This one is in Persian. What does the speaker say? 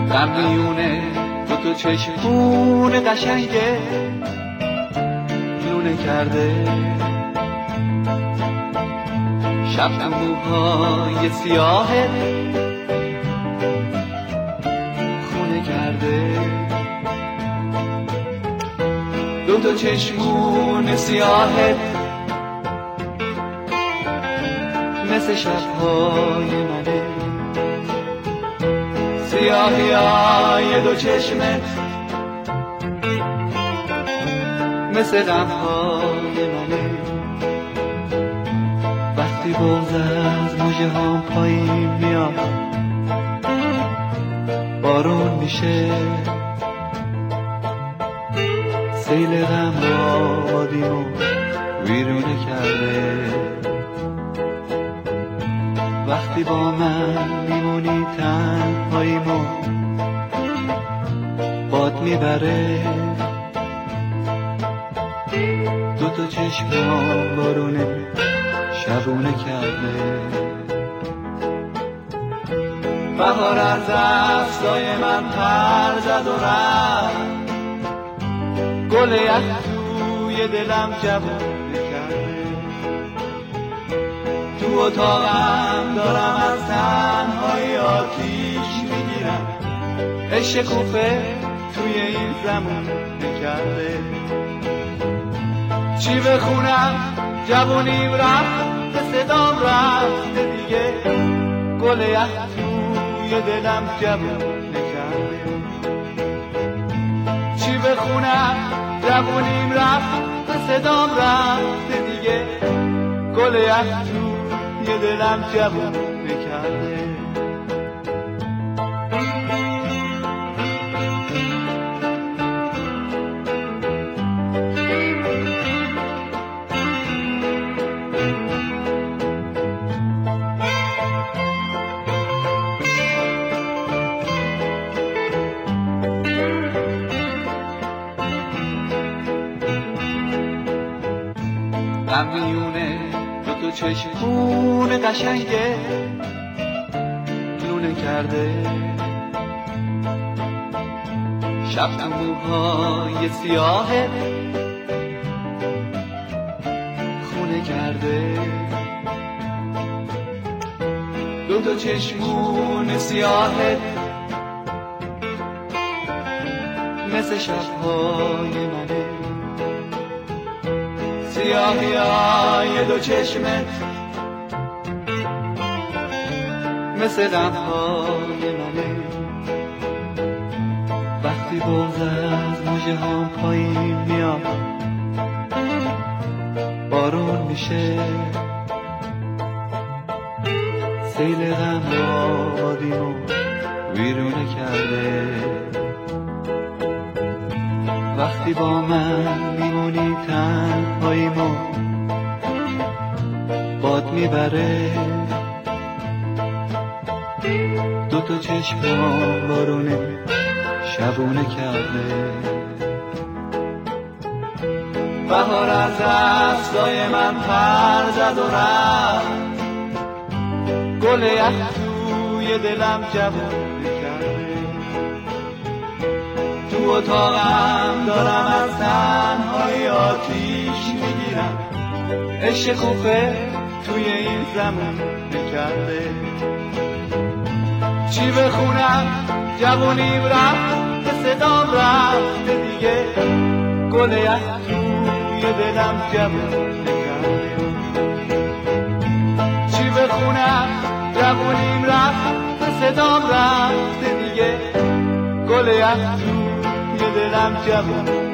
قمیونه تو چشمون قشنگه لونه کرده، شب تو موهای سیاهت خونه کرده. دو چشمون سیاهت مثل شبهای منه، سیاهی های دو چشمت مثل غمهای منه. وقتی بغض از مژه هام پایین میاد بارون میشه، سیل غم آبادیمو ویرونه کرده. وقتی با من میمونی تنهاییمو باد میبره، دو چشمام بارونه شبونه کرده. بهار از دستای من پر زد و رفت، گل یخ توی دلم جوونه کرده. تو اتاقم دارم از تنهایی آتیش میگیرم، عشق کوفه توی این زمون نکرده. چی بخونم جوونیم رفت، به صدام رفته دیگه، گل یخ توی دلم جوون نکرده. چی بخونم جوونیم رفت، به صدام رفته دیگه، گل یخ توی دلم جوون نکرده. قمیونه دو چشمون قشنگه لونه کرده، شب تو موهای سیاهت خونه کرده. دو چشمون سیاهت مثل شبهای منه، سیاهی های دو چشمت مثل غمهای منه. وقتی بغض از مژه هام پایین میاد بارون میشه، سیل غم آبادیمو ویرونه کرده. وقتی با من میمونی تنهاییمو باد میبره، دو چشمام بارونه شبونه کرده. بهار از دستای من پر زد و رفت، گل یخ توی دلم جوونه کرده. تو اتاقم دارم از تنهایی آتیش میگیرم، عشق کوفه توی این زمون نکرده. چی بخونم جوونیم رفت، به صدام رفته دیگه، گل یخ توی دلم جوون نکرده. چی بخونم جوونیم رفت، به صدام رفته دیگه، گل یخ توی دلم جوون